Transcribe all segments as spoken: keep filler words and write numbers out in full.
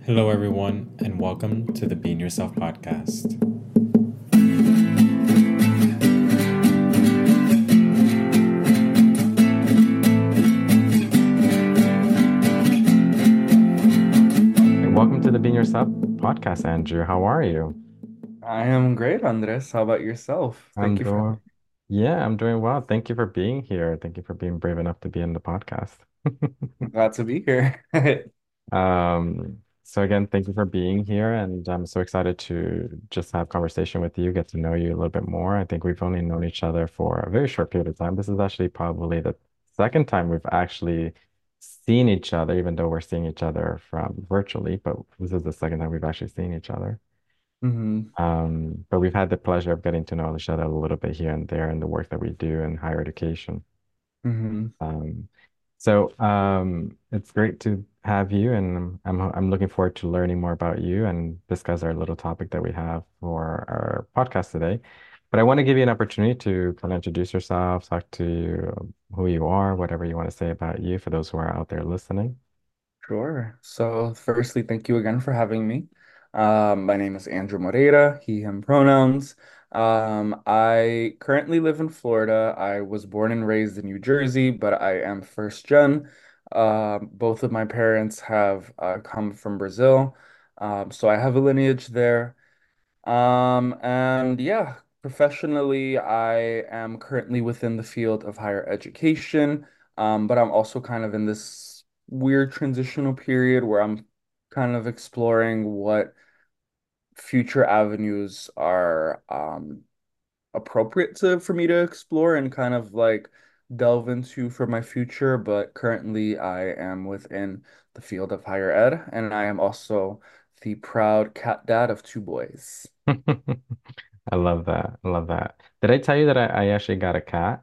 Hello, everyone, and welcome to the Being Yourself podcast. Welcome to the Being Yourself podcast, Andrew. How are you? I am great, Andres. How about yourself? I'm Thank you for doing, yeah, I'm doing well. Thank you for being here. Thank you for being brave enough to be in the podcast. I'm glad to be here. Um, so again, thank you for being here, and I'm so excited to just have conversation with you, get to know you a little bit more. I think we've only known each other for a very short period of time. This is actually probably the second time we've actually seen each other, even though we're seeing each other from virtually, but this is the second time we've actually seen each other. hmm Um, but we've had the pleasure of getting to know each other a little bit here and there in the work that we do in higher education. hmm Um, so um, it's great to have you, and I'm I'm looking forward to learning more about you and discuss our little topic that we have for our podcast today. But I want to give you an opportunity to kind of introduce yourself, talk to you, who you are, whatever you want to say about you for those who are out there listening. Sure. So, firstly, thank you again for having me. Um, my name is Andrew Moreira, he, him pronouns. Um, I currently live in Florida. I was born and raised in New Jersey, but I am first gen. Um, both of my parents have uh, come from Brazil. Um, so I have a lineage there. Um, and yeah, professionally, I am currently within the field of higher education, um, but I'm also kind of in this weird transitional period where I'm kind of exploring what future avenues are um, appropriate to for me to explore and kind of like delve into for my future. But currently, I am within the field of higher ed, and I am also the proud cat dad of two boys. I love that. I love that. Did I tell you that I, I actually got a cat?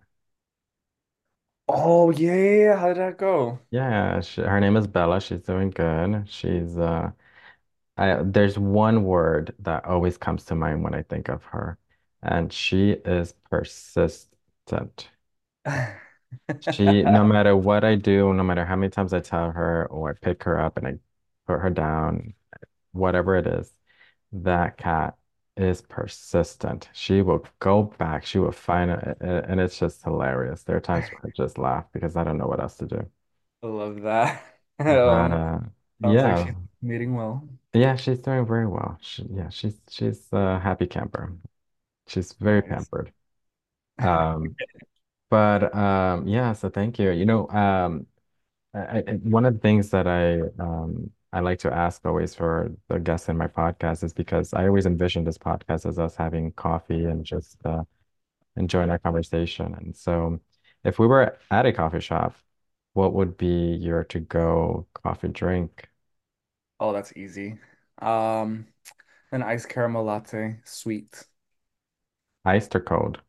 Oh yeah, yeah, yeah. How did that go? Yeah, she, her name is Bella. She's doing good. She's uh I there's one word that always comes to mind when I think of her, and she is persistent. She, no matter what I do, no matter how many times I tell her or I pick her up and I put her down, whatever it is, that cat is persistent. She will go back. She will find it, and it's just hilarious. There are times where I just laugh because I don't know what else to do. I love that. But Um, uh, sounds like yeah, she's meeting well. yeah, she's doing very well. She, yeah, she's she's a happy camper. She's very Nice. pampered. Um, but um, yeah, so thank you. You know, um, I, I, one of the things that I um I like to ask always for the guests in my podcast is because I always envision this podcast as us having coffee and just uh, enjoying our conversation. And so, if we were at a coffee shop, what would be your to-go coffee drink? Oh, that's easy. Um, an iced caramel latte, sweet. Iced or cold?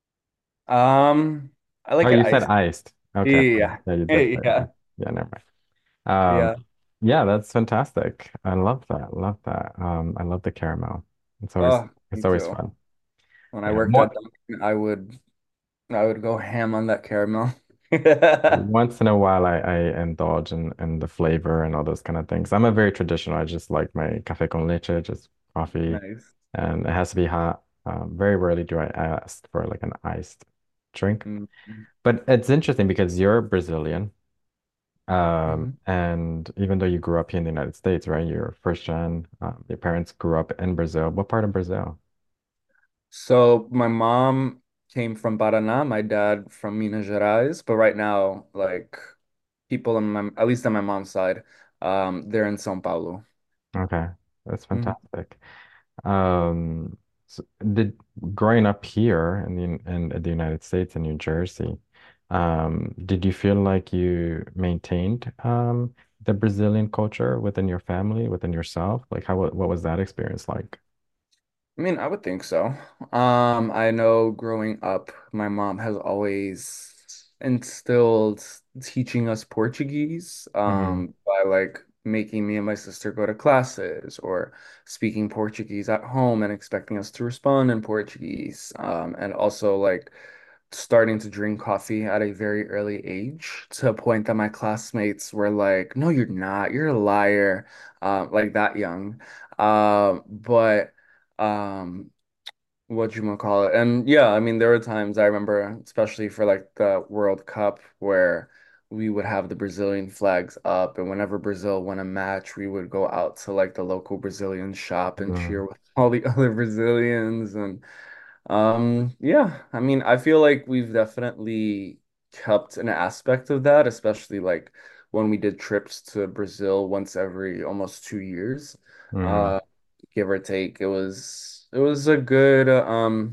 Um, I Oh, like it you said iced. iced. Okay. Yeah. Yeah, you did say Yeah. that. Yeah, never mind. Um, Yeah. yeah, that's fantastic. I love that. Love that. Um, I love the caramel. It's always Oh, it's me always too. fun. When I Yeah, worked at more Dunkin', I would I would go ham on that caramel. once in a while I, I indulge in, in the flavor and all those kind of things. I'm a very traditional. I just like my café con leche, just coffee, Nice. and it has to be hot. Um, very rarely do I ask for like an iced drink. Mhm. But it's interesting because you're Brazilian. Um, Mhm. and even though you grew up here in the United States, right? You're first gen. Um, your parents grew up in Brazil. What part of Brazil? So my mom came from Paraná, my dad from Minas Gerais, but right now, like people on my, at least on my mom's side, um, they're in São Paulo. Okay, that's Mhm. fantastic. Um, so did growing up here in the in the United States in New Jersey, um, did you feel like you maintained um the Brazilian culture within your family, within yourself? Like how what was that experience like? I mean, I would think so. Um, I know growing up, my mom has always instilled teaching us Portuguese, Hmm. um, by like making me and my sister go to classes or speaking Portuguese at home and expecting us to respond in Portuguese. Um, and also like starting to drink coffee at a very early age to a point that my classmates were like, "No, you're not. You're a liar." Um, like that young. Um, but um, what you gonna call it? And yeah, I mean, there were times I remember, especially for like the World Cup, where we would have the Brazilian flags up, and whenever Brazil won a match, we would go out to like the local Brazilian shop and cheer Mm. with all the other Brazilians. And um, yeah, I mean, I feel like we've definitely kept an aspect of that, especially like when we did trips to Brazil once every almost two years. Mm. Uh, give or take. It was it was a good uh, um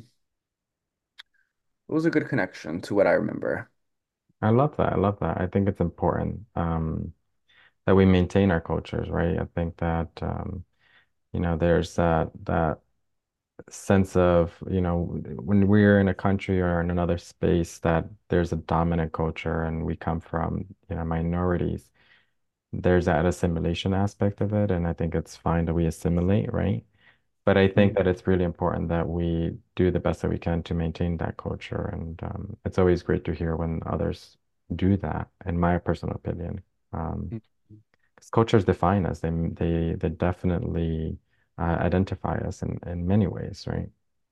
it was a good connection to what I remember. I love that. I love that. I think it's important um, that we maintain our cultures, right? I think that um, you know, there's that that sense of, you know, when we're in a country or in another space that there's a dominant culture and we come from, you know, minorities, there's that assimilation aspect of it. And I think it's fine that we assimilate, right? But I think Mm, that it's really important that we do the best that we can to maintain that culture. And um, it's always great to hear when others do that, in my personal opinion. Um, mm, 'cause cultures define us. They they they definitely uh, identify us in, in many ways, right?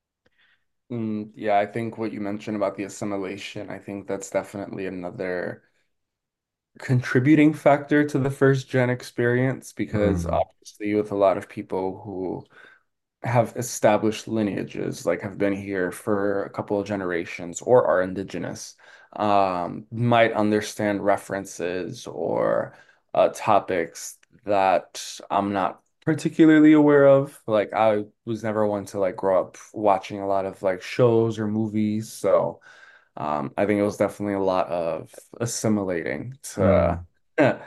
mm. Yeah, I think what you mentioned about the assimilation, I think that's definitely another contributing factor to the first gen experience because Mm, obviously with a lot of people who have established lineages, like have been here for a couple of generations or are indigenous, um, might understand references or uh, topics that I'm not particularly aware of. Like I was never one to like grow up watching a lot of like shows or movies, so um, I think it was definitely a lot of assimilating to mm.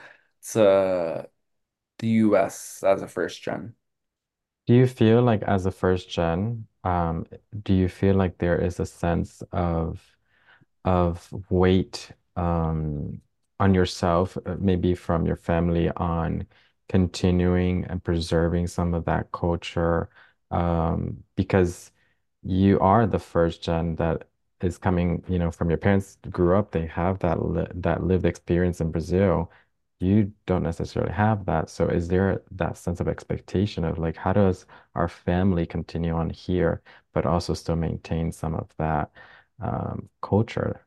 to the U S as a first gen. Do you feel like as a first gen, um, do you feel like there is a sense of of weight um, on yourself, uh, maybe from your family, on continuing and preserving some of that culture, um, because you are the first gen that is coming, you know, from your parents grew up, they have that li that lived experience in Brazil. You don't necessarily have that. So is there that sense of expectation of like, how does our family continue on here, but also still maintain some of that um, culture?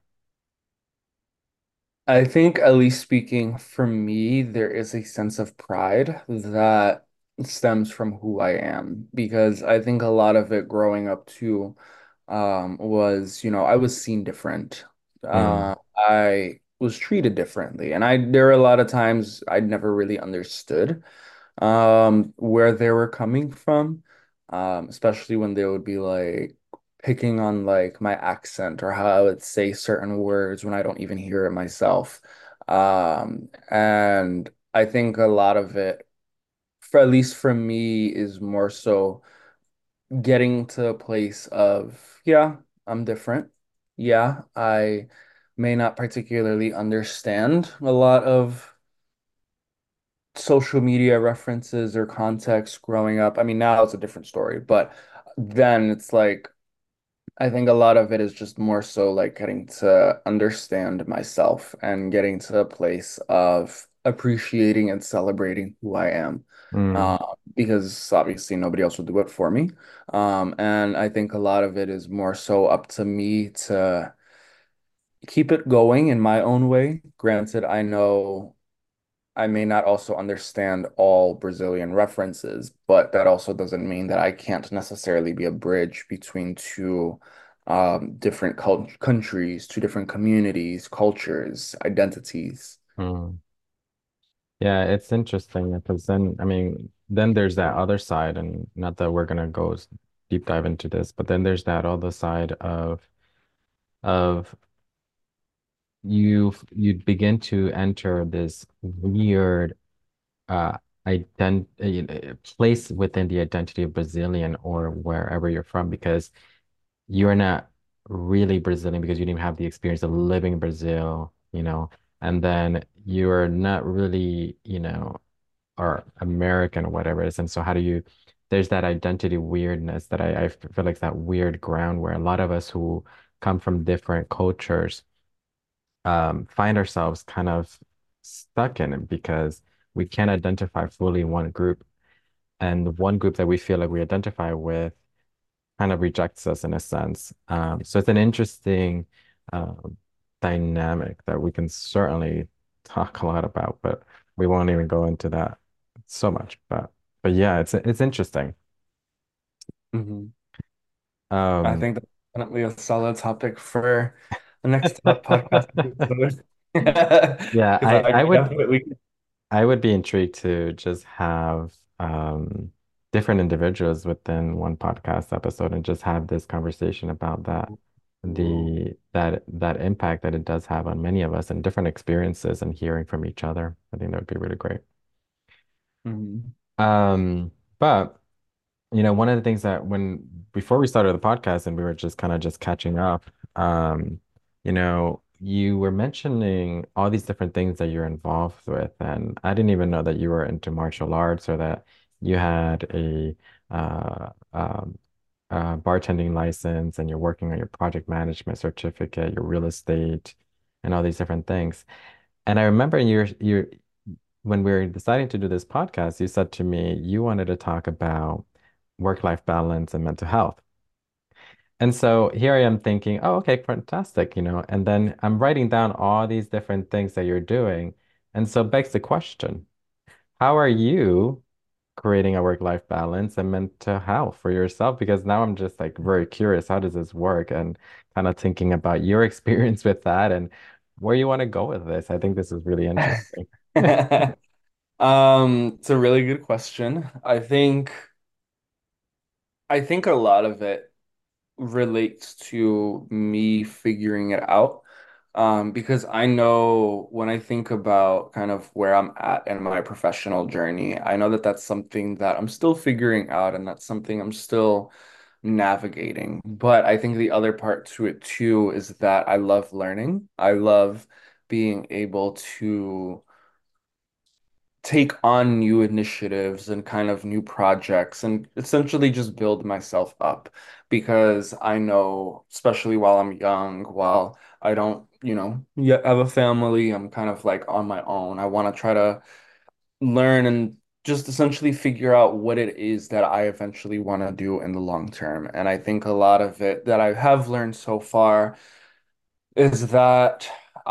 I think, at least speaking for me, there is a sense of pride that stems from who I am because I think a lot of it growing up too um, was, you know, I was seen different. Mm, Uh, I was treated differently, and I there were a lot of times I'd never really understood um, where they were coming from, um, especially when they would be like picking on like my accent or how I would say certain words when I don't even hear it myself. Um, and I think a lot of it, for at least for me, is more so getting to a place of, yeah, I'm different. Yeah, I may not particularly understand a lot of social media references or context growing up. I mean, now it's a different story, but then it's like I think a lot of it is just more so like getting to understand myself and getting to a place of appreciating and celebrating who I am. mm, Uh, because obviously nobody else will do it for me. Um, and I think a lot of it is more so up to me to keep it going in my own way. Granted, I know I may not also understand all Brazilian references, but that also doesn't mean that I can't necessarily be a bridge between two um, different cult countries, two different communities, cultures, identities. mm. Yeah, it's interesting because then, I mean, then there's that other side, and not that we're gonna go s- deep dive into this, but then there's that other side of of you you begin to enter this weird uh ident uh, place within the identity of Brazilian or wherever you're from because you're not really Brazilian because you didn't have the experience of living in Brazil, you know, and then you're not really, you know, or American or whatever it is. And so how do you, there's that identity weirdness that I, I feel like that weird ground where a lot of us who come from different cultures, um, find ourselves kind of stuck in it because we can't identify fully one group. And the one group that we feel like we identify with kind of rejects us in a sense. Um, so it's an interesting um, dynamic that we can certainly talk a lot about, but we won't even go into that so much. But but yeah, it's it's interesting. Mhm. I Um, think that's definitely a solid topic for the next po- podcast episode. yeah, Because I I I can would definitely. I would be intrigued to just have um, different individuals within one podcast episode and just have this conversation about that, Ooh. the that that impact that it does have on many of us and different experiences and hearing from each other. I think that would be really great. Mhm. Um, but you know, one of the things that when before we started the podcast and we were just kind of just catching up, um, you know, you were mentioning all these different things that you're involved with, and I didn't even know that you were into martial arts or that you had a uh, um, uh, bartending license and you're working on your project management certificate, your real estate, and all these different things. And I remember you're you when we were deciding to do this podcast, you said to me you wanted to talk about work-life balance and mental health. And so here I am thinking, oh, okay, fantastic, you know, and then I'm writing down all these different things that you're doing. And so begs the question, how are you creating a work-life balance and mental health for yourself? Because now I'm just like very curious, how does this work? And kind of thinking about your experience with that and where you want to go with this. I think this is really interesting. Um, it's a really good question. I think I think a lot of it relates to me figuring it out. Um, because I know when I think about kind of where I'm at in my professional journey, I know that that's something that I'm still figuring out and that's something I'm still navigating. But I think the other part to it too is that I love learning. I love being able to take on new initiatives and kind of new projects and essentially just build myself up because I know, especially while I'm young, while I don't, you know, yet have a family, I'm kind of like on my own. I want to try to learn and just essentially figure out what it is that I eventually want to do in the long term. And I think a lot of it that I have learned so far is that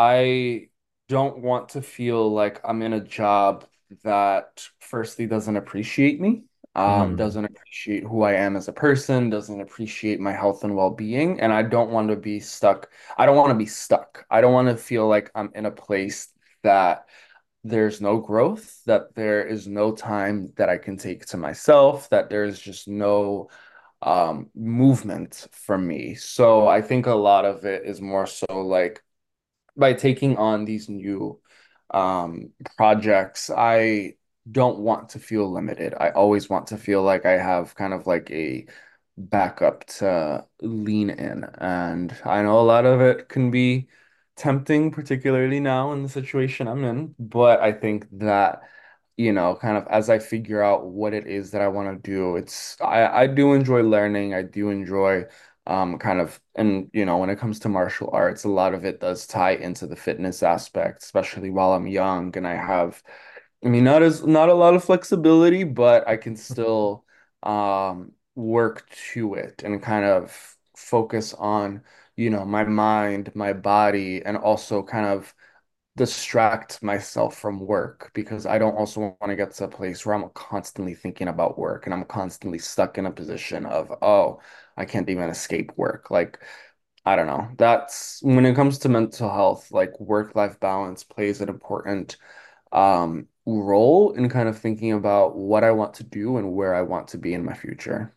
I don't want to feel like I'm in a job that firstly doesn't appreciate me, um, Mm, doesn't appreciate who I am as a person, doesn't appreciate my health and well-being, and I don't want to be stuck. I don't want to be stuck. I don't want to feel like I'm in a place that there's no growth, that there is no time that I can take to myself, that there's just no um movement for me. So I think a lot of it is more so like by taking on these new um projects, I don't want to feel limited. I always want to feel like I have kind of like a backup to lean in. And I know a lot of it can be tempting, particularly now in the situation I'm in, but I think that you know, kind of as I figure out what it is that I want to do, it's I I do enjoy learning. I do enjoy um kind of and you know, when it comes to martial arts, a lot of it does tie into the fitness aspect, especially while I'm young and I have I mean not as not a lot of flexibility, but I can still um work to it and kind of focus on, you know, my mind, my body, and also kind of distract myself from work because I don't also want to get to a place where I'm constantly thinking about work and I'm constantly stuck in a position of, oh, I can't even escape work. Like, I don't know. That's when it comes to mental health, like work-life balance plays an important um role in kind of thinking about what I want to do and where I want to be in my future.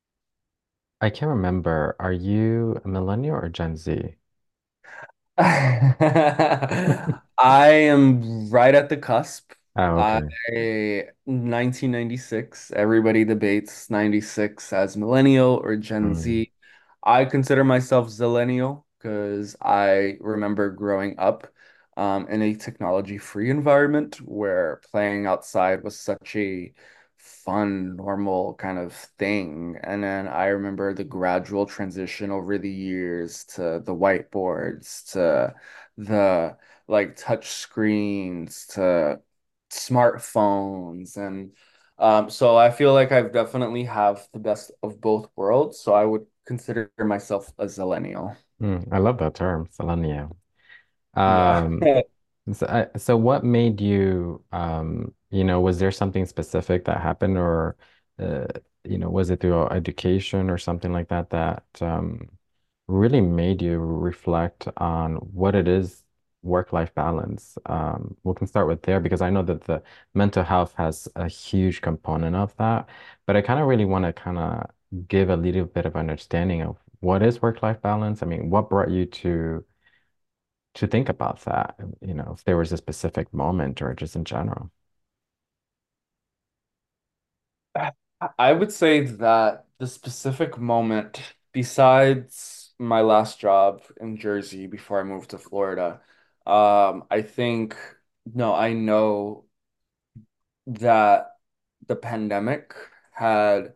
I can't remember. Are you a millennial or Gen Z? I am right at the cusp. Oh, I okay. nineteen ninety-six. Everybody debates ninety-six as millennial or Gen Mm. Z. I consider myself zillennial because I remember growing up um, in a technology-free environment where playing outside was such a fun, normal kind of thing. And then I remember the gradual transition over the years to the whiteboards, to the like touch screens, to smartphones. And um, so I feel like I've definitely have the best of both worlds. So I would consider myself a zillennial. Mm, I love that term, Selenia. Yeah. Um, so, I, so what made you, um, you know, was there something specific that happened, or, uh, you know, was it through education or something like that that um, really made you reflect on what it is work-life balance? Um, we can start with there because I know that the mental health has a huge component of that, but I kind of really want to kind of give a little bit of understanding of what is work-life balance. I mean, what brought you to to think about that, you know, if there was a specific moment or just in general. I would say that the specific moment, besides my last job in Jersey before I moved to Florida, um, I think, no, I know that the pandemic had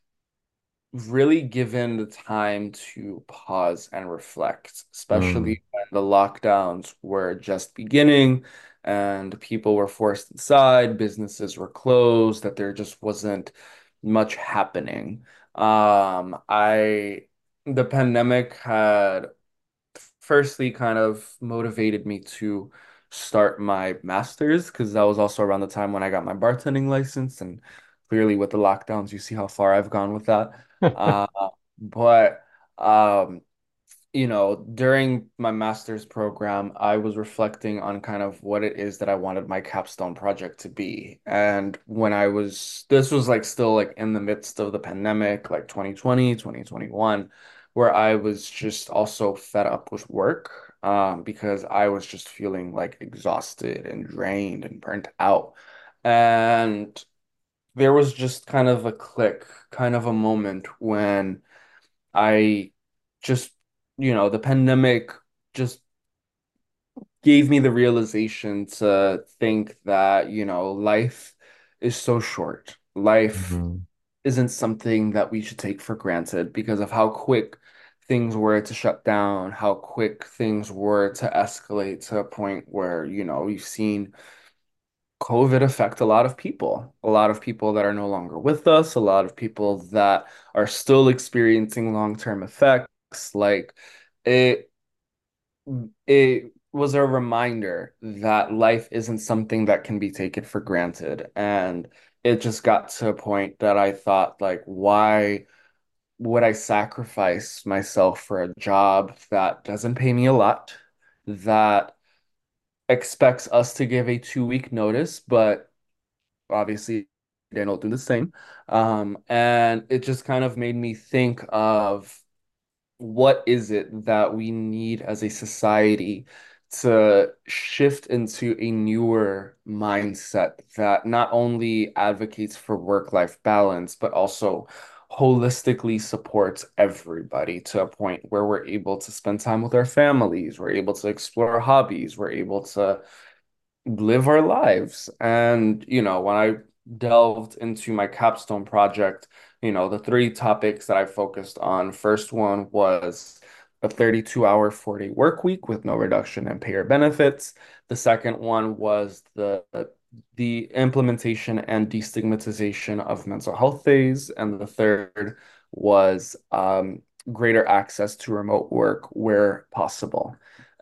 really given the time to pause and reflect, Mm, especially when the lockdowns were just beginning and people were forced inside, businesses were closed, that there just wasn't much happening. Um, I the pandemic had firstly kind of motivated me to start my master's because that was also around the time when I got my bartending license. And clearly, with the lockdowns, you see how far I've gone with that. Uh, but um, you know, during my master's program, I was reflecting on kind of what it is that I wanted my capstone project to be. And when I was, this was like still like in the midst of the pandemic, like twenty twenty, twenty twenty-one, where I was just also fed up with work, um, because I was just feeling like exhausted and drained and burnt out. And there was just kind of a click, kind of a moment when I just, you know, the pandemic just gave me the realization to think that, you know, life is so short. Life mhm, isn't something that we should take for granted because of how quick things were to shut down, how quick things were to escalate to a point where, you know, we've seen COVID affect a lot of people, a lot of people that are no longer with us, a lot of people that are still experiencing long-term effects. Like it, it was a reminder that life isn't something that can be taken for granted. And it just got to a point that I thought, like, why would I sacrifice myself for a job that doesn't pay me a lot, that expects us to give a two week notice, but obviously they don't do the same. Um, and it just kind of made me think of what is it that we need as a society to shift into a newer mindset that not only advocates for work-life balance, but also holistically supports everybody to a point where we're able to spend time with our families, we're able to explore our hobbies, we're able to live our lives. And, you know, when I delved into my capstone project, you know, the three topics that I focused on, first one was a thirty-two hour, four-day work week with no reduction in pay or benefits. The second one was the the implementation and destigmatization of mental health days. And the third was um, greater access to remote work where possible.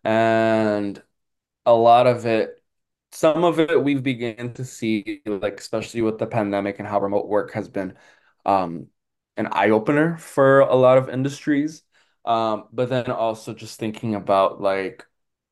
And a lot of it, some of it we've begun to see, like especially with the pandemic and how remote work has been um, an eye opener for a lot of industries. Um, but then also just thinking about like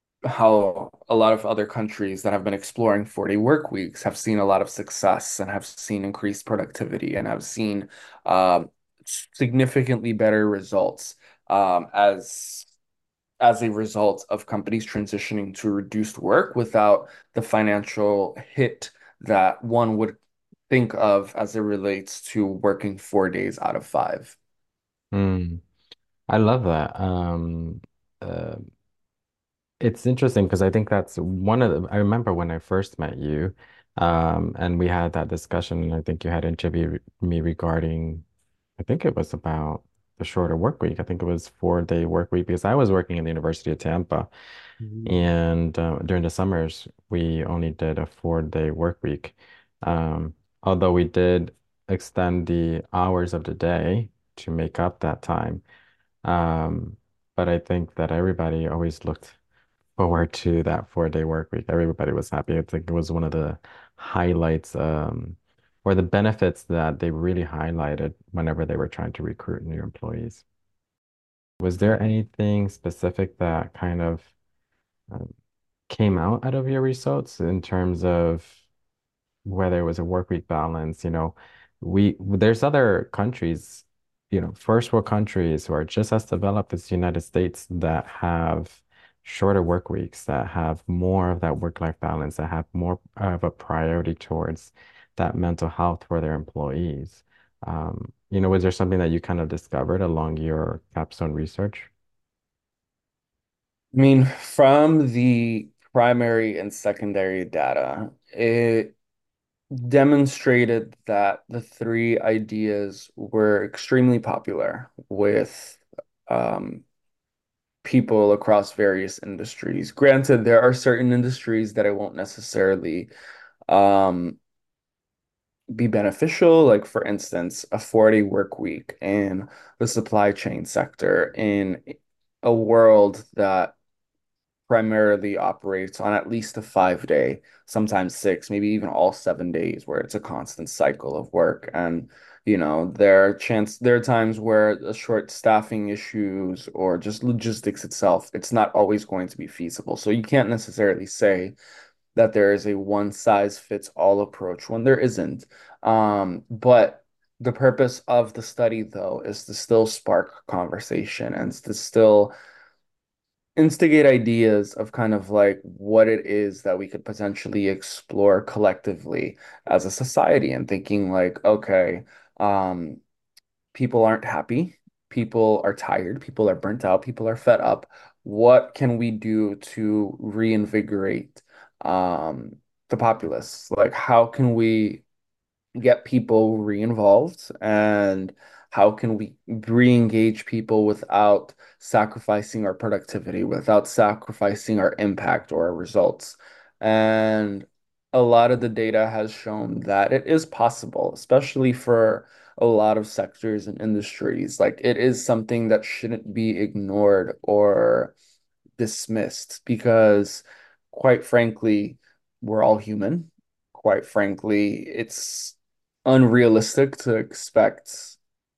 how a lot of other countries that have been exploring forty work weeks have seen a lot of success and have seen increased productivity and have seen um, significantly better results um, as as a result of companies transitioning to reduced work without the financial hit that one would think of as it relates to working four days out of five. mm. I love that. Um, uh, it's interesting because I think that's one of the, I remember when I first met you, Um, and we had that discussion, and I think you had interviewed me regarding, I think it was about the shorter work week. I think it was four day work week because I was working in the University of Tampa, Mhm. and uh, during the summers we only did a four day work week. Um, Although we did extend the hours of the day to make up that time. Um, but I think that everybody always looked forward to that four day work week. Everybody was happy. I think it was one of the highlights, um, or the benefits that they really highlighted whenever they were trying to recruit new employees. Was there anything specific that kind of um, came out out of your results in terms of whether it was a work week balance, you know, we there's other countries, you know, first world countries who are just as developed as the United States that have shorter work weeks, that have more of that work-life balance, that have more of a priority towards that mental health for their employees. Um, you know, was there something that you kind of discovered along your capstone research? I mean, from the primary and secondary data, it demonstrated that the three ideas were extremely popular with um, people across various industries. Granted, there are certain industries that it won't necessarily um, be beneficial, like for instance, a forty work week in the supply chain sector in a world that primarily operates on at least a five day, sometimes six, maybe even all seven days, where it's a constant cycle of work. And, you know, there are chance there are times where a short staffing issues or just logistics itself, it's not always going to be feasible. So you can't necessarily say that there is a one size fits all approach when there isn't. Um, but the purpose of the study, though, is to still spark conversation and to still instigate ideas of kind of like what it is that we could potentially explore collectively as a society and thinking like, okay, um, people aren't happy, people are tired, people are burnt out, people are fed up. What can we do to reinvigorate um, the populace? Like, how can we get people re-involved and how can we re-engage people without sacrificing our productivity, without sacrificing our impact or our results? And a lot of the data has shown that it is possible, especially for a lot of sectors and industries. Like it is something that shouldn't be ignored or dismissed because, quite frankly, we're all human. Quite frankly, it's unrealistic to expect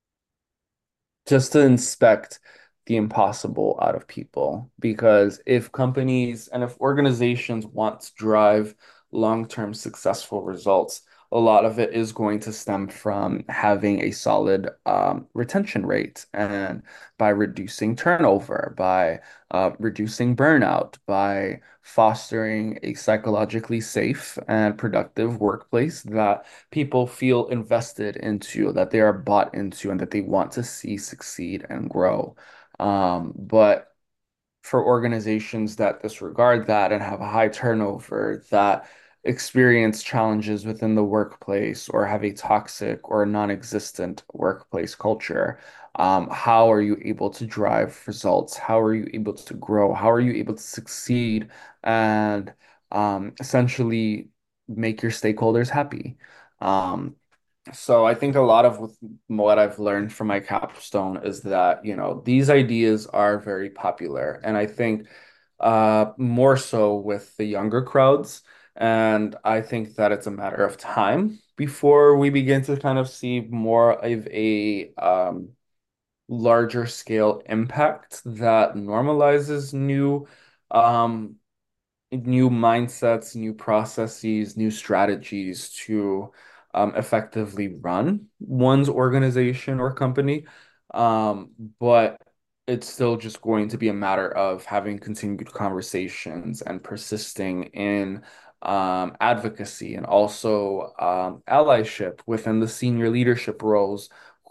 just to inspect the impossible out of people. Because if companies and if organizations want to drive long-term successful results, a lot of it is going to stem from having a solid um, retention rate and by reducing turnover, by uh, reducing burnout, by fostering a psychologically safe and productive workplace that people feel invested into, that they are bought into, and that they want to see succeed and grow. Um, but for organizations that disregard that and have a high turnover, that experience challenges within the workplace or have a toxic or non-existent workplace culture, um, how are you able to drive results? How are you able to grow? How are you able to succeed and um, essentially make your stakeholders happy? Um, so I think a lot of with what I've learned from my capstone is that, you know, these ideas are very popular. And I think uh, more so with the younger crowds. And I think that it's a matter of time before we begin to kind of see more of a um, larger scale impact that normalizes new um, new mindsets, new processes, new strategies to um, effectively run one's organization or company. Um, but it's still just going to be a matter of having continued conversations and persisting in um, advocacy and also um, allyship within the senior leadership roles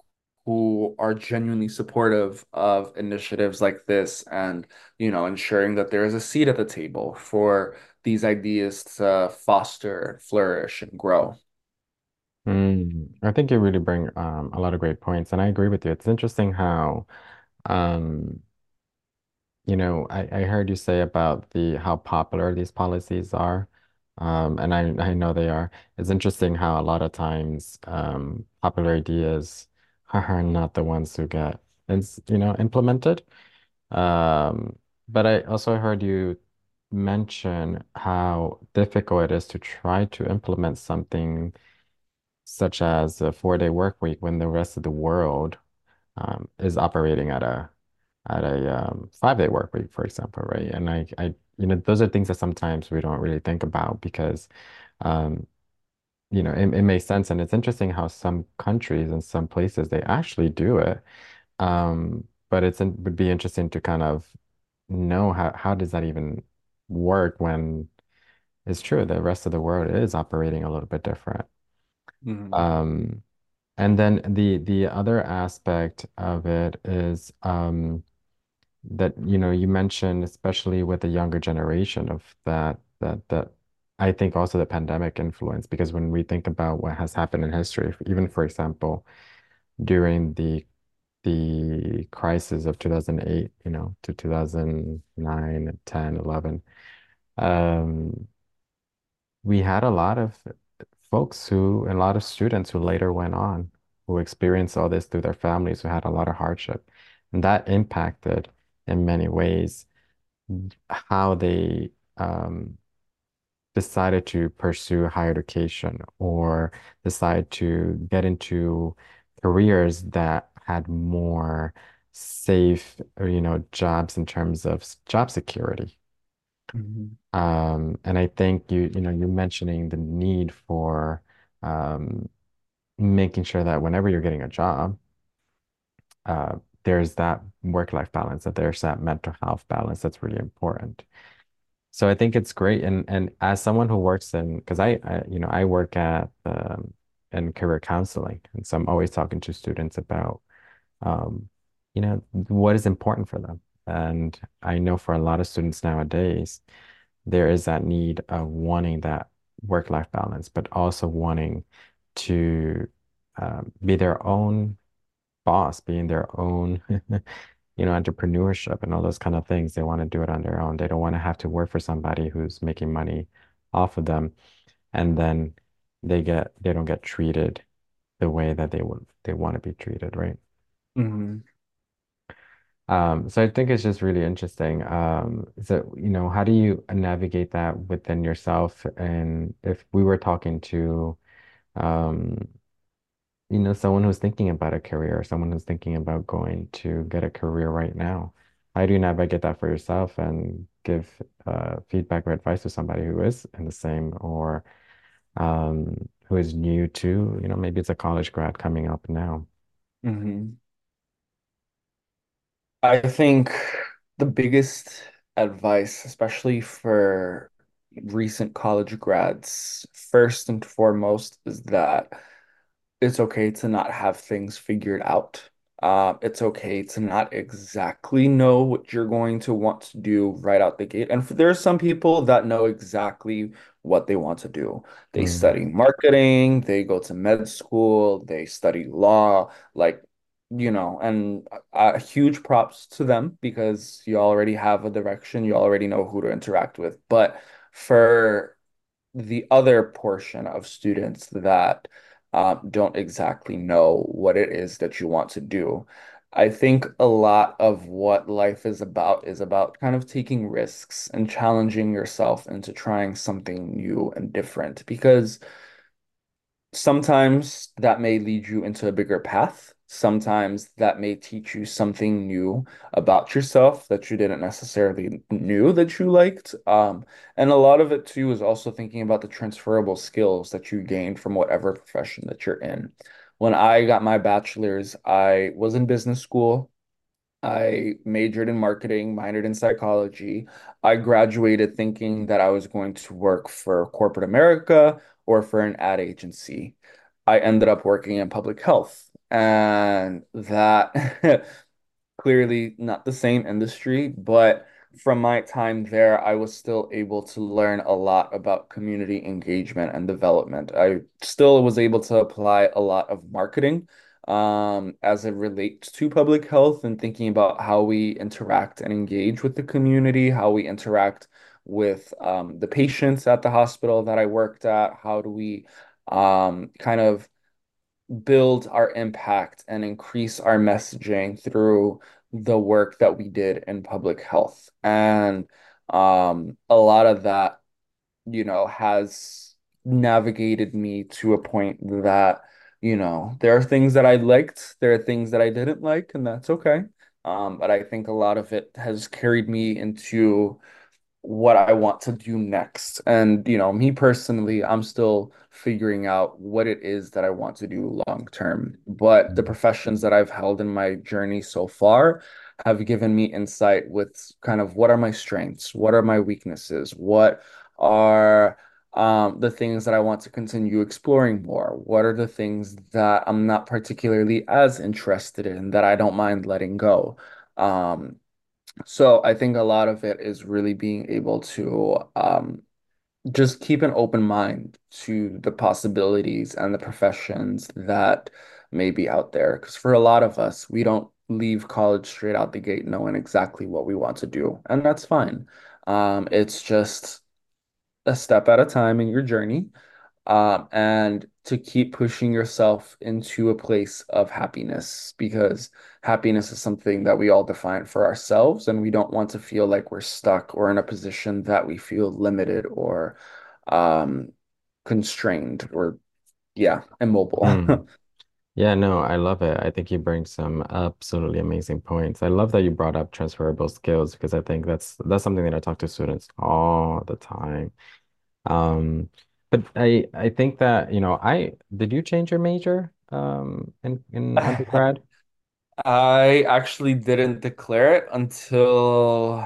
who are genuinely supportive of initiatives like this and, you know, ensuring that there is a seat at the table for these ideas to foster, flourish, and grow. Mm, I think you really bring um, a lot of great points, and I agree with you. It's interesting how, um, you know, I, I heard you say about the how popular these policies are, um, and I I know they are. It's interesting how a lot of times um, popular ideas are not the ones who get, it's, you know, implemented. Um, but I also heard you mention how difficult it is to try to implement something such as a four-day work week when the rest of the world um, is operating at a at a um, five-day work week, for example, right? And I, I, you know, those are things that sometimes we don't really think about because, um, you know, it, it makes sense, and it's interesting how some countries and some places they actually do it. Um, but it's it would be interesting to kind of know how how does that even work when it's true the rest of the world is operating a little bit different. Mhm. Um, and then the the other aspect of it is um, that you know you mentioned, especially with the younger generation, of that that that I think also the pandemic influence because when we think about what has happened in history, even for example, during the the crisis of two thousand eight, you know, to two thousand nine, ten, eleven, um, we had a lot of folks who, and a lot of students who later went on, who experienced all this through their families, who had a lot of hardship. And that impacted in many ways how they um, decided to pursue higher education or decide to get into careers that had more safe, or, you know, jobs in terms of s- job security. Mhm. Um, and I think you, you know, you're mentioning the need for um, making sure that whenever you're getting a job, uh, there's that work-life balance, that there's that mental health balance that's really important. So I think it's great. And and as someone who works in, because I, I, you know, I work at um, in career counseling, and so I'm always talking to students about, um, you know, what is important for them. And I know for a lot of students nowadays, there is that need of wanting that work-life balance, but also wanting to um, be their own boss, being their own, you know, entrepreneurship and all those kind of things. They want to do it on their own. They don't want to have to work for somebody who's making money off of them, and then they get they don't get treated the way that they would they want to be treated, right? Mhm. Um, so I think it's just really interesting. Um, so, you know, how do you navigate that within yourself? And if we were talking to, um, you know, someone who's thinking about a career, or someone who's thinking about going to get a career right now, how do you navigate that for yourself and give uh, feedback or advice to somebody who is in the same, or um, who is new to, you know, maybe it's a college grad coming up now. Mhm. I think the biggest advice, especially for recent college grads, first and foremost, is that it's okay to not have things figured out. Uh, it's okay to not exactly know what you're going to want to do right out the gate. And for, there are some people that know exactly what they want to do. They Mm, study marketing, they go to med school, they study law, like, you know, and uh, huge props to them because you already have a direction, you already know who to interact with. But for the other portion of students that um, don't exactly know what it is that you want to do. I think a lot of what life is about is about kind of taking risks and challenging yourself into trying something new and different because sometimes that may lead you into a bigger path. Sometimes that may teach you something new about yourself that you didn't necessarily knew that you liked. Um, and a lot of it too is also thinking about the transferable skills that you gained from whatever profession that you're in. When I got my bachelor's, I was in business school. I majored in marketing, minored in psychology. I graduated thinking that I was going to work for corporate America or for an ad agency. I ended up working in public health, and that clearly not the same industry, but from my time there, I was still able to learn a lot about community engagement and development. I still was able to apply a lot of marketing um, as it relates to public health and thinking about how we interact and engage with the community, how we interact with um, the patients at the hospital that I worked at, how do we um, kind of build our impact and increase our messaging through the work that we did in public health. And um, a lot of that, you know, has navigated me to a point that, you know, there are things that I liked, there are things that I didn't like, and that's okay. Um, but I think a lot of it has carried me into what I want to do next. And, you know, me personally, I'm still figuring out what it is that I want to do long term. But the professions that I've held in my journey so far have given me insight with kind of what are my strengths, what are my weaknesses, what are um, the things that I want to continue exploring more, what are the things that I'm not particularly as interested in that I don't mind letting go. Um, so I think a lot of it is really being able to um, just keep an open mind to the possibilities and the professions that may be out there. Because for a lot of us, we don't leave college straight out the gate knowing exactly what we want to do, and that's fine. Um, it's just a step at a time in your journey um, and to keep pushing yourself into a place of happiness because happiness is something that we all define for ourselves, and we don't want to feel like we're stuck or in a position that we feel limited or um, constrained or, yeah, immobile. Mm. Yeah, no, I love it. I think you bring some absolutely amazing points. I love that you brought up transferable skills because I think that's that's something that I talk to students all the time. Um, but I I think that, you know, I did you change your major um in in undergrad? I actually didn't declare it until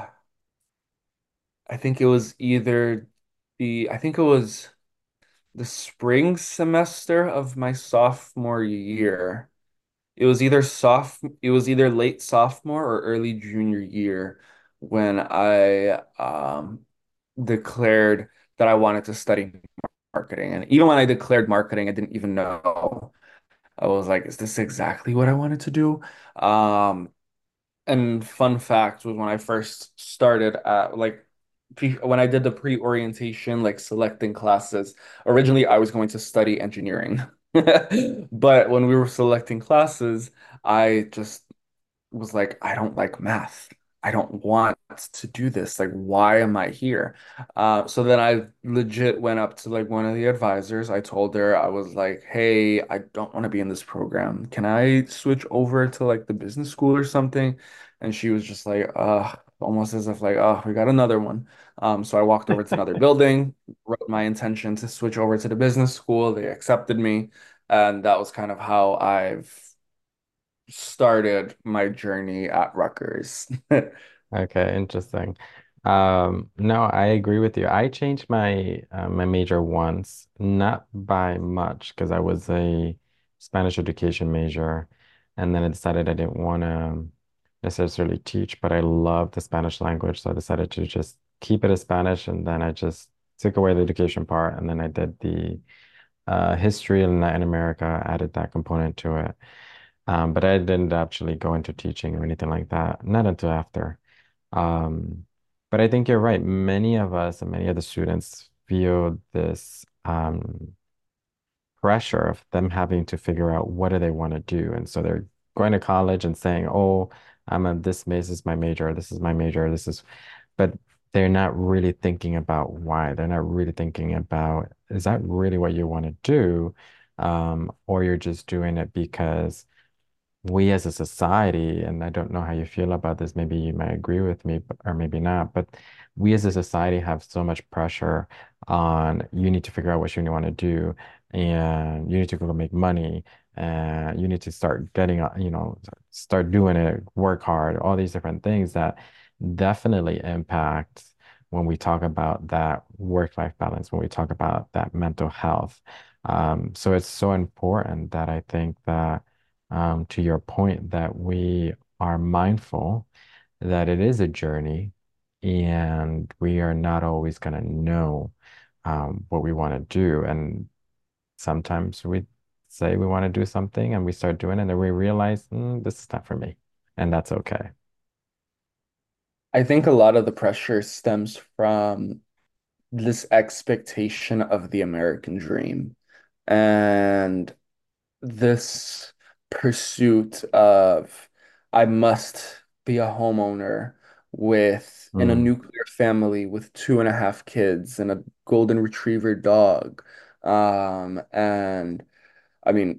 I think it was either the, I think it was the spring semester of my sophomore year. It was either soph it was either late sophomore or early junior year when I um declared that I wanted to study marketing. And even when I declared marketing, I didn't even know. I was like, is this exactly what I wanted to do? Um, and fun fact was when I first started at like pre when I did the pre-orientation, like selecting classes, originally I was going to study engineering. But when we were selecting classes, I just was like, I don't like math. I don't want to do this. Like, why am I here? Uh, so then I legit went up to like one of the advisors. I told her, I was like, hey, I don't want to be in this program. Can I switch over to like the business school or something? And she was just like, uh, almost as if like, oh, we got another one. Um, so I walked over to another building, wrote my intention to switch over to the business school. They accepted me. And that was kind of how I've started my journey at Rutgers. Okay, interesting. Um, no, I agree with you. I changed my uh, my major once, not by much, because I was a Spanish education major, and then I decided I didn't want to necessarily teach, but I love the Spanish language, so I decided to just keep it as Spanish, and then I just took away the education part, and then I did the uh, history in Latin America, added that component to it. Um, but I didn't actually go into teaching or anything like that, not until after. Um, but I think you're right. Many of us and many of the students feel this um, pressure of them having to figure out what do they want to do. And so they're going to college and saying, oh, I'm a this this is my major, this is my major, this is, but they're not really thinking about why. They're not really thinking about, is that really what you want to do? Um, or you're just doing it because we as a society, and I don't know how you feel about this, maybe you might agree with me, but, or maybe not, but we as a society have so much pressure on you need to figure out what you want to do, and you need to go make money, and you need to start getting, uh, you know, start doing it, work hard, all these different things that definitely impact when we talk about that work-life balance, when we talk about that mental health. Um, so it's so important that I think that um, to your point, that we are mindful that it is a journey and we are not always going to know um, what we want to do. And sometimes we say we want to do something and we start doing it, and then we realize, "Mm, this is not for me." And that's okay. I think a lot of the pressure stems from this expectation of the American dream and this pursuit of I must be a homeowner with in a Mm, nuclear family with two and a half kids and a golden retriever dog. Um, and I mean,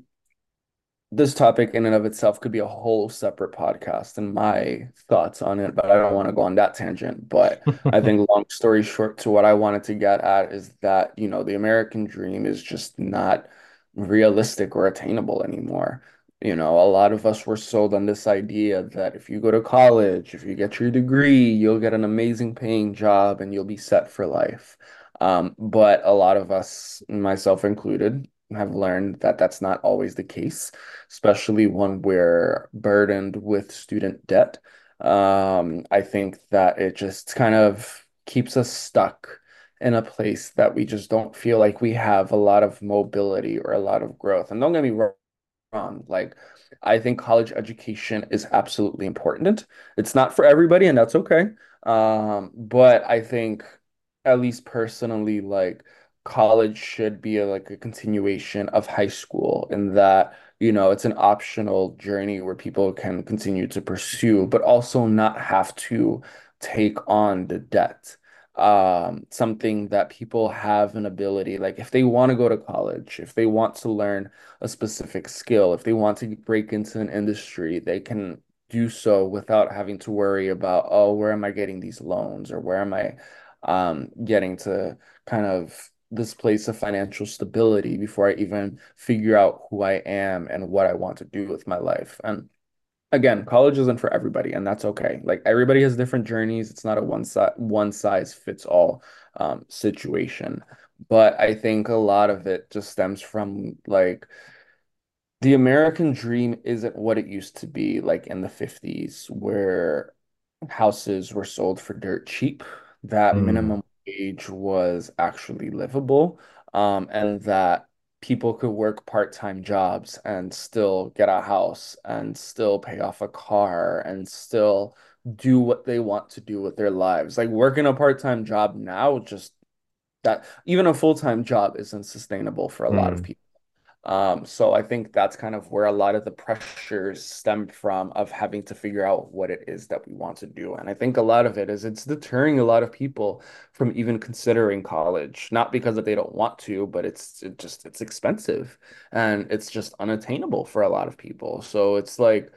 this topic in and of itself could be a whole separate podcast and my thoughts on it, but I don't want to go on that tangent. But I think long story short to what I wanted to get at is that, you know, the American dream is just not realistic or attainable anymore. You know, a lot of us were sold on this idea that if you go to college, if you get your degree, you'll get an amazing paying job and you'll be set for life. Um, but a lot of us, myself included, have learned that that's not always the case, especially when we're burdened with student debt. Um, I think that it just kind of keeps us stuck in a place that we just don't feel like we have a lot of mobility or a lot of growth. And don't get me wrong wrong. Like, I think college education is absolutely important. It's not for everybody, and that's okay. Um, but I think, at least personally, like college should be a, like a continuation of high school in that, you know, it's an optional journey where people can continue to pursue, but also not have to take on the debt. Um, something that people have an ability, like if they want to go to college, if they want to learn a specific skill. If they want to break into an industry, they can do so without having to worry about, oh, where am I getting these loans or where am I um, getting to kind of this place of financial stability before I even figure out who I am and what I want to do with my life. And again, college isn't for everybody, and that's okay. Like everybody has different journeys. It's not a one size one size fits all um, situation. But I think a lot of it just stems from like the American dream isn't what it used to be like in the fifties, where houses were sold for dirt cheap, that mm, minimum wage was actually livable, um, and that people could work part-time jobs and still get a house and still pay off a car and still do what they want to do with their lives. Like working a part-time job now, just that even a full-time job isn't sustainable for a lot of mm, people. Um, so I think that's kind of where a lot of the pressures stem from of having to figure out what it is that we want to do. And I think a lot of it is it's deterring a lot of people from even considering college, not because that they don't want to, but it's it just it's expensive and it's just unattainable for a lot of people. So it's like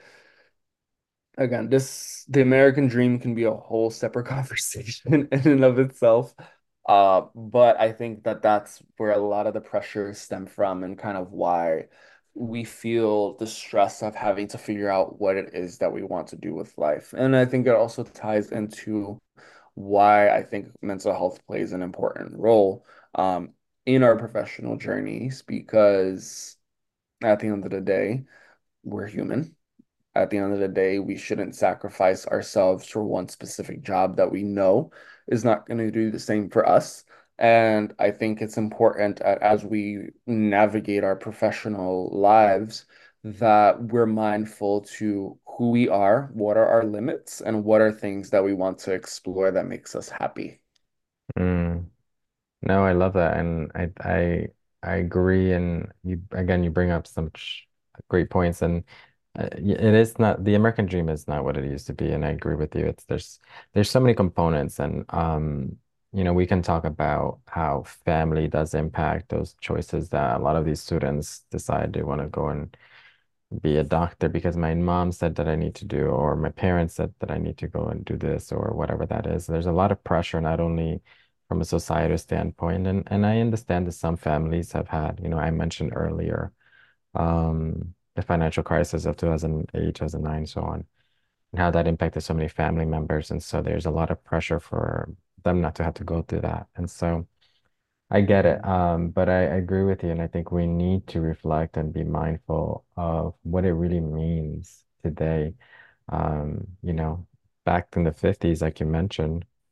again, this the American dream can be a whole separate conversation in and of itself. Uh, but I think that that's where a lot of the pressures stem from and kind of why we feel the stress of having to figure out what it is that we want to do with life. And I think it also ties into why I think mental health plays an important role um, in our professional journeys because at the end of the day, we're human at the end of the day, we shouldn't sacrifice ourselves for one specific job that we know is not going to do the same for us. And I think it's important a- as we navigate our professional lives that we're mindful to who we are, what are our limits, and what are things that we want to explore that makes us happy. mm. No, I love that, and I I I agree. And you again, you bring up some ch- great points, and uh, y- it is not the American dream is not what it used to be, and I agree with you. It's there's there's so many components, and um, you know, we can talk about how family does impact those choices that a lot of these students decide they want to go and be a doctor because my mom said that I need to do, or my parents said that I need to go and do this, or whatever that is. There's a lot of pressure, not only from a societal standpoint, and and I understand that some families have had, you know, I mentioned earlier, um, the financial crisis of two thousand eight, two thousand nine, so on, and how that impacted so many family members, and so there's a lot of pressure for them not to have to go through that, and so. I get it. Um, but I, I agree with you, and I think we need to reflect and be mindful of what it really means today. Um, you know, back in the fifties, like you mentioned,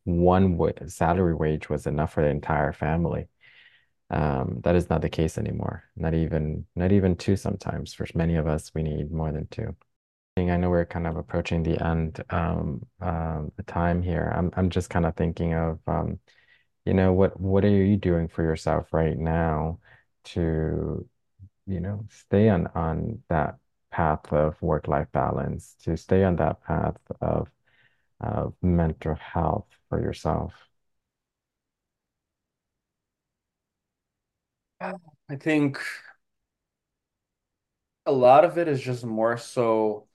one wa salary wage was enough for the entire family. Um, that is not the case anymore. Not even not even two sometimes. For many of us, we need more than two. I know we're kind of approaching the end um, um, the time here. I'm I'm just kind of thinking of um, you know, what what are you doing for yourself right now to, you know, stay on on that path of work-life balance, to stay on that path of of mental health for yourself? I think a lot of it is just more so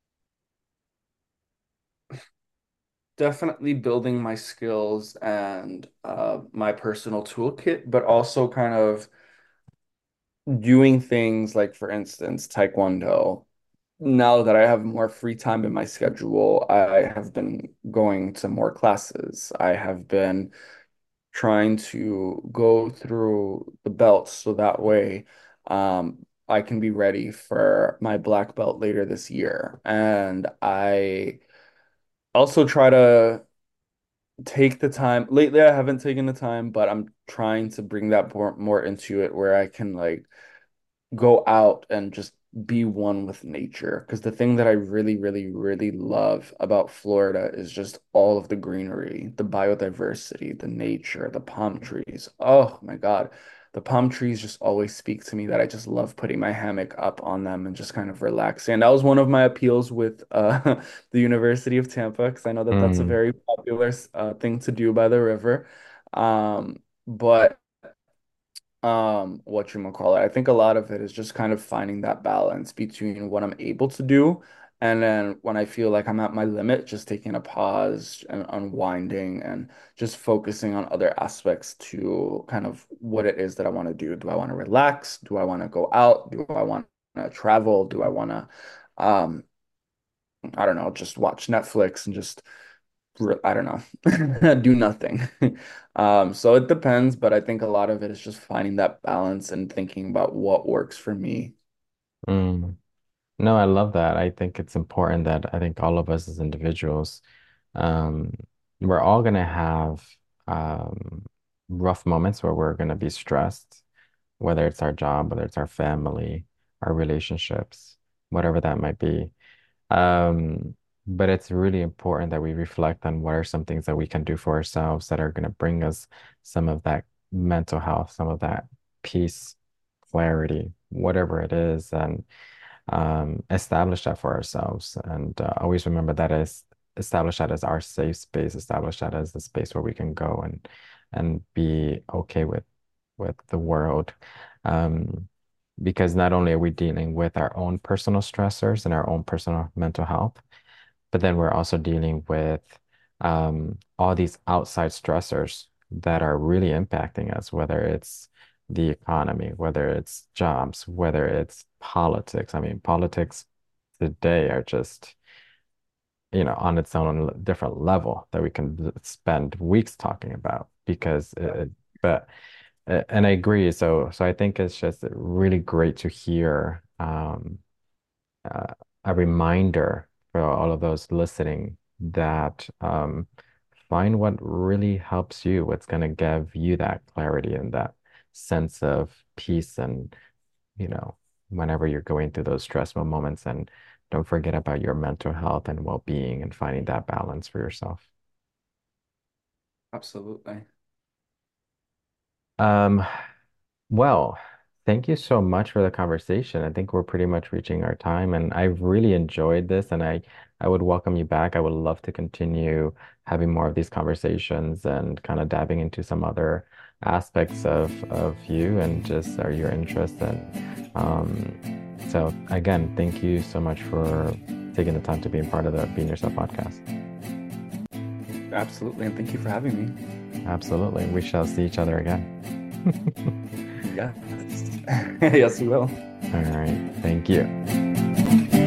definitely building my skills and uh, my personal toolkit, but also kind of doing things like, for instance, Taekwondo. Now that I have more free time in my schedule, I have been going to more classes. I have been trying to go through the belts so that way um, I can be ready for my black belt later this year. And I also try to take the time. Lately, I haven't taken the time, but I'm trying to bring that more, more into it where I can like go out and just be one with nature. Because the thing that I really, really, really love about Florida is just all of the greenery, the biodiversity, the nature, the palm trees. Oh my God. The palm trees just always speak to me that I just love putting my hammock up on them and just kind of relaxing. And that was one of my appeals with uh, the University of Tampa, because I know that that's a Mm, very popular uh, thing to do by the river. Um, but um whatchamacallit, I think a lot of it is just kind of finding that balance between what I'm able to do and then when I feel like I'm at my limit, just taking a pause and unwinding and just focusing on other aspects to kind of what it is that I want to do. Do I want to relax? Do I want to go out? Do I want to travel? Do I want to um I don't know, just watch Netflix and just I don't know, do nothing. Um, so it depends, but I think a lot of it is just finding that balance and thinking about what works for me. mm. No, I love that. I think it's important that I think all of us as individuals, um, we're all gonna have um, rough moments where we're gonna be stressed, whether it's our job, whether it's our family, our relationships, whatever that might be. Um, but it's really important that we reflect on what are some things that we can do for ourselves that are gonna bring us some of that mental health, some of that peace, clarity, whatever it is, and um, establish that for ourselves. And uh, always remember that as establish that as our safe space, establish that as the space where we can go and and be okay with with the world. Um, because not only are we dealing with our own personal stressors and our own personal mental health, but then we're also dealing with um, all these outside stressors that are really impacting us, whether it's the economy, whether it's jobs, whether it's politics. I mean, politics today are just, you know, on its own different level that we can spend weeks talking about because it, but and I agree. So so I think it's just really great to hear um uh, a reminder for all of those listening that um, find what really helps you, what's going to give you that clarity and that sense of peace. And, you know, whenever you're going through those stressful moments, and don't forget about your mental health and well-being and finding that balance for yourself. Absolutely. Um, Well, thank you so much for the conversation. I think we're pretty much reaching our time, and I've really enjoyed this, and I I would welcome you back. I would love to continue having more of these conversations and kind of diving into some other aspects of of you and just uh, your interests. And um, so again, thank you so much for taking the time to be a part of the Being Yourself podcast. Absolutely. And thank you for having me. Absolutely. We shall see each other again. Yes. Yes, we will. All right. Thank you.